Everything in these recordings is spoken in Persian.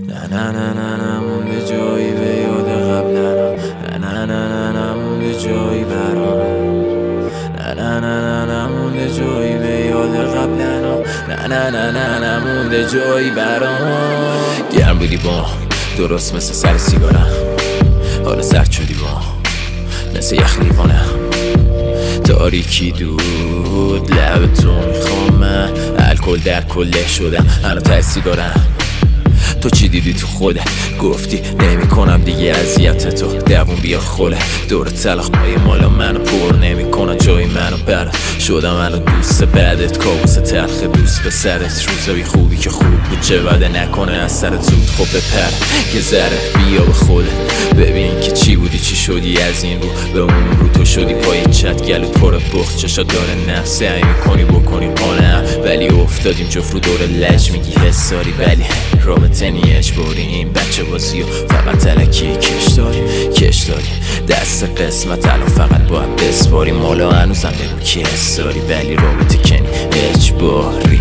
نه نه نه نه نمونده جایی به یاد قبلنا، نه نه نه نه نمونده جایی برام، نه نه نه نه نمونده جایی به یاد قبلنا، نه نه نه نه نمونده جایی برام. گرم بودی با درست مثل سر سیگارم، حالا سرد شدی با مثل یخ لیوانم. تاریکی دود لب تو میخوام من، الکل در کله شدم الان ته سیگارم. تو چی دیدی تو خوده گفتی نمی کنم دیگه اذیت تو، دوون بیا خوله دور تلخ پای مالا منو پر نمی کنن جای منو برد شدم الان دوست بعدت، کابوس تلخ دوست به سرت. روزای خوبی که خوب بود چه بده نکنه از سرت زود خب بپر یه ذره بیا به خوده ببین که چی بودی چی شدی از این رو به اون رو. تو شدی پای چت گلت پر بخت چشا داره نفس سعی میکنی بکنی قانعم ولی افتادیم جفت رو دور لج میگی حساری ولی رابطه نی اجباری. این بچه بازی و فقط تلکی کش داریم دست قسمت الان فقط باید بسپاری مالا هنوزم بگو کی حساری ولی رابطه کنی اجباری.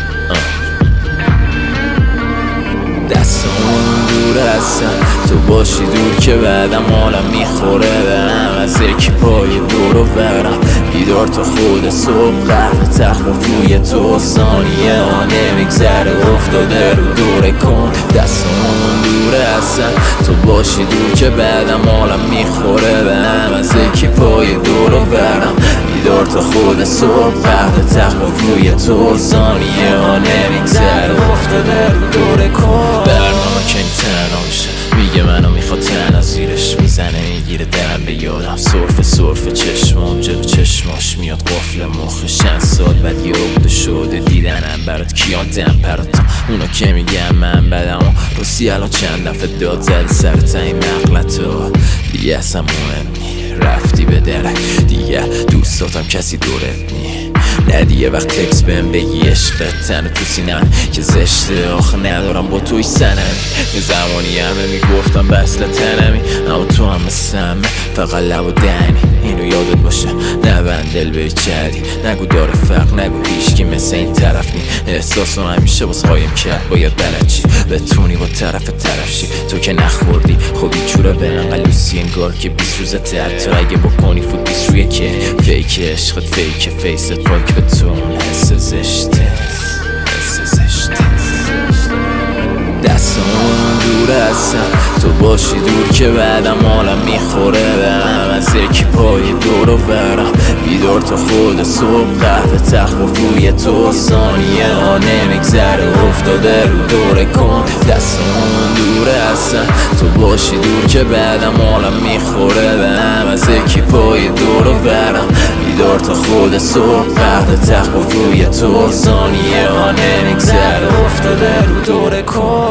دستمون دور هستن تو باشی دور که بعدم حالم میخوره به هم از یکی پای دورو برم بیدار تا خود صبح قهوه تخت روی تو ثانیه ها نمیگذره افتاده رو دوره کن. دستمون دور هستن تو باشی دور که بعدم حالم میخوره به هم از یکی پای دورو برم بیدار تا خود صبح قهوه تخت روی تو ثانیه ها نمیگذره افتاده رو دوره کن. برنامه کنی تنها میشه میگه منو میخواد تنها زیرش میزنه میگیره درم به یادم سرفه چشمام جلو چشماش میاد قفل مخش چند سال بعد یه بوده شده دیدنم برات کیان دم پرات اونا که میگم من بدم راستی الان چند دفعه داد زد سرت این مغلطا دیگه اصلا مهم نی رفتی به درک دیگه دوستاتم کسی دورت نی نه دیگه وقت تکس بهم بگی عشقت تنه تو سینم که زشته آخه ندارم با توی سنمی. یه زمانی همه میگفتم بسل تنمی اما تو هم مثل همه فقط لب و دهنی اینو یادت باشه نبند دل به چردی نگو داره فرق نگو هیچکی مثل این طرف نی احساسو همیشه باز قایم کرد باید بلد چی بتونی با طرف شی تو که نخوردی خب چوره برن قلوسی انگار که 20 روزه حتی اگه بکنی فوت 20 روی که فیک عشقت فیک فیست پاک به تو اون حس زشته دستمون دور هستن تو باشی دور که بعدم حالم میخوره به هم از یکی پای دورو برم بیدار تا خود صبح قهوه تخت روی تو ثانیه ها نمیگذره افتاده رو دوره کن. دستمون دور هستن تو باشی دور که بعدم حالم میخوره به هم از یکی پای دورو برم بیدار تا خود صبح قهوه تخت روی تو ثانیه ها نمیگذره افتاده رو دوره کن.